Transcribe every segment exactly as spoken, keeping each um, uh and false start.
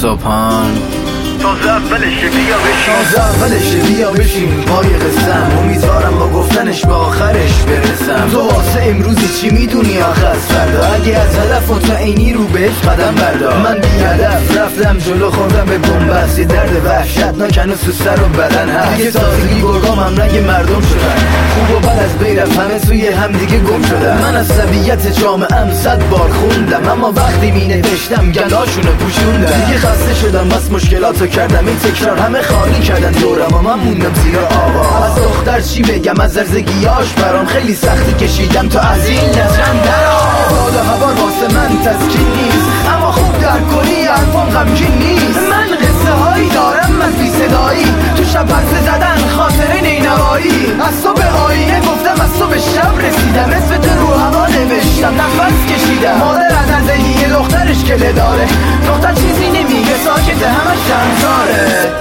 صبحان تازه اولشه بیا بشین تازه اولشه بیا بشین پای قسم امیدوارم با گفتنش به آخرش برسم. تو واسه امروزی چی میدونی آخه از فردا؟ اگه از هدف مطمئنی رو بهش قدم بردار. من بی هدف رفتم جلو خوردم به بنبست، یه درد وحشتناک هنوز تو سر و بدن هست. دیگه تازگی گرگام هم رنگ مردم شدن، خوب و بد از بین رفت همه سوی همدیگه گم شدن. من از طبیعت جامعه‌ام صد بار خوندم، اما وقتی می نوشتم گلاشونو پوشوندم. دیگه خسته شدم بس مشکلاتو کردم این تکرار، همه خالی کردن دورم و من موندم زیر آوا. از دختر چی بگم از زرزگیاش برام خیلی سختی کشیدم تا از این نجم درام. باد و هوا واسه من تسکین نیست، اما خوب درک کنی حرفام غمگین نیست. من قصه هایی دارم از بی صدایی، تو شب پرسه زدن خاطره نینوایی. از تو به آینه گفتم از تو به شب رسیدم، اسم تو رو هوا نوشتم نفس کشیدم. مادر از زندگی دخترش کله داره، دختر چیزی نمیگه ساکته همش شمزاره.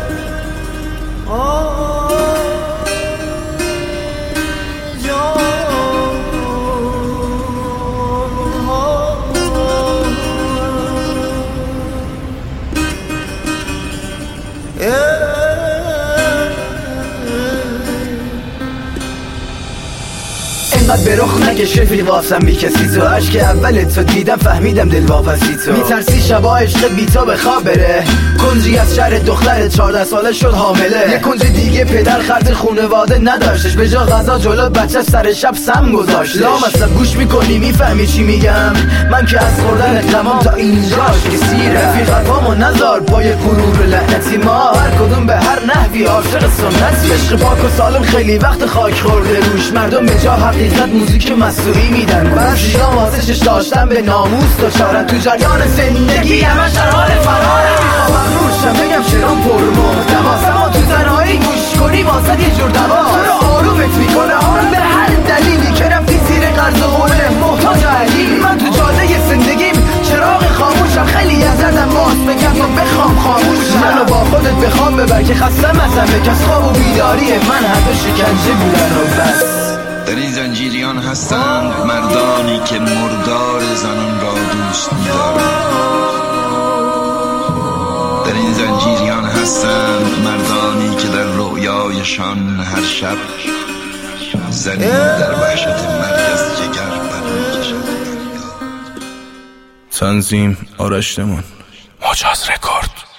اینقدر به رخ نکش رفیق واسم بی کسی تو. عشق اول تو دیدم فهمیدم دل واپسی تو. میترسی شبا عشق بی تو به خواب بره، کنجی از شهر دختر چارده ساله شد حامله. یه کنج دیگه پدر خرج خونواده نداشتش، به جا غذا جلو بچه سر شب سم گذاشتش. لامصب گوش میکنی میفهمی چی میگم؟ من که از خوردن غمام تا اینجاش که سیره. رفیق حرفامو نذار پای غرور لعنتی، ما هر کدوم به هر نحوی عاشق سنتی. عشق پاک و سالم خیلی وقت خاک خورده روش، مردم به جا حقیقت موزیک مسئولی میدن. بعضیا واسش داشتن به ناموس دچارن، تو جریان زندگی همش در حال فراره. میخوام روشم بگم شعرام پر محتواست، اما تو تنهایی گوش کنی واسه یه جور دواست. تو رو آرومت میکنه آرام به هر دلیلی که رفتی زیر قرض و قوله محتاج علی. من تو جاده زندگیم چراغ خاموشم، خیلی از دردم باز بگم تو بخوام خاموشم. منو با خودت بخوام ببر که خستم ازم، بکس خواب و بیداری من حتی شکنجه بودن و بس. در این زنجیریان هستند مردانی که مردار زنان را دوست می‌دارند. در این زنجیریان هستند مردانی که در رویایشان هر شب زنی در وحشت مرگ از جگر برمی‌کشد. تنظیم آرش دمون، مجاز رکورد.